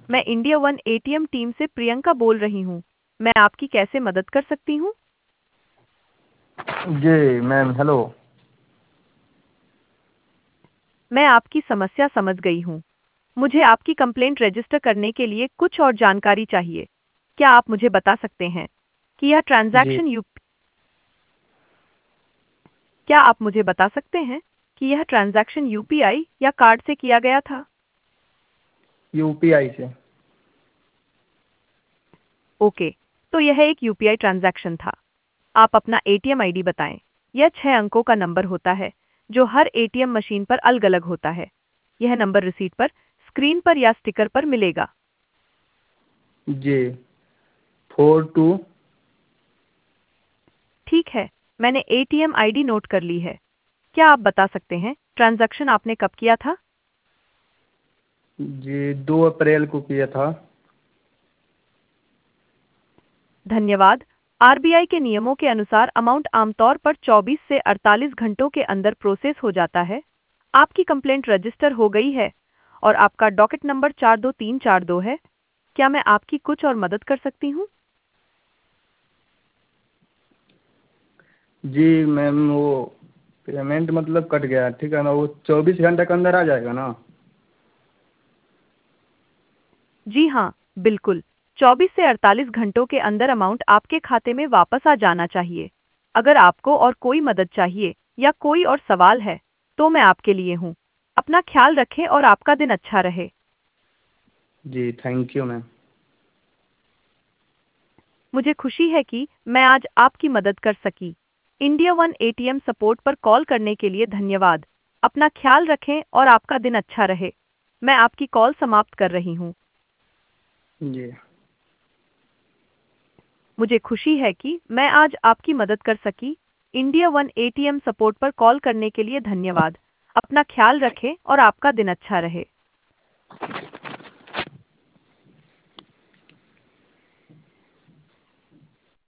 मैं India One ATM team से प्रियंका बोल रही हूँ। मैं आपकी कैसे मदद कर सकती हूँ? जी मैम, हेलो। मैं आपकी समस्या समझ गई हूँ। मुझे आपकी कंप्लेंट रजिस्टर करने के लिए कुछ और जानकारी चाहिए। क्या आप मुझे बता सकते हैं कि यह जी, ट्रांजैक्शन यू क्या आप मुझे बता सकते हैं कि यह ट्रांजैक्शन यूपीआई या कार्ड से किया गया था? यूपीआई से। ओके, तो यह एक यूपीआई ट्रांजैक्शन था। आप अपना एटीएम आईडी बताएं। यह 6 अंकों का नंबर होता है जो हर एटीएम मशीन पर अलग-अलग होता है। यह नंबर रिसीट पर, स्क्रीन पर या स्टिकर पर मिलेगा। जी, 42। ठीक है, मैंने एटीएम आईडी नोट कर ली है। क्या आप बता सकते हैं ट्रांजैक्शन आपने कब किया था? जी, 2 अप्रैल को किया था। धन्यवाद। आरबीआई के नियमों के अनुसार अमाउंट आमतौर पर 24 से 48 घंटों के अंदर प्रोसेस हो जाता है। आपकी कंप्लेंट रजिस्टर हो गई है और आपका डॉकेट नंबर 42342 है। क्या मैं आपकी कुछ और मदद कर सकती हूँ? जी मैम, वो पेमेंट मतलब कट गया, ठीक है ना? वो 24 घंटे के अंदर आ जाएगा ना? जी हाँ, बिल्कुल। 24 से 48 घंटों के अंदर अमाउंट आपके खाते में वापस आ जाना चाहिए। अगर आपको और कोई मदद चाहिए या कोई और सवाल है, तो मैं आपके लिए हूँ। अपना ख्याल रखें और आपका दिन अच्छा रहे। जी, थैंक यू मैम। मुझे खुशी है कि मैं आज आपकी मदद कर सकी। इंडिया वन एटीएम सपोर्ट पर कॉल करने के लिए धन्यवाद। अपना ख्याल रखें और आपका दिन अच्छा रहे। मैं आपकी कॉल समाप्त कर रही हूँ। जी। मुझे खुशी है कि मैं आज आपकी मदद कर सकी। इंडिया वन एटीएम सपोर्ट पर कॉल करने के लिए धन्यवाद। अपना ख्याल रखें और आपका दिन अच्छा रहे।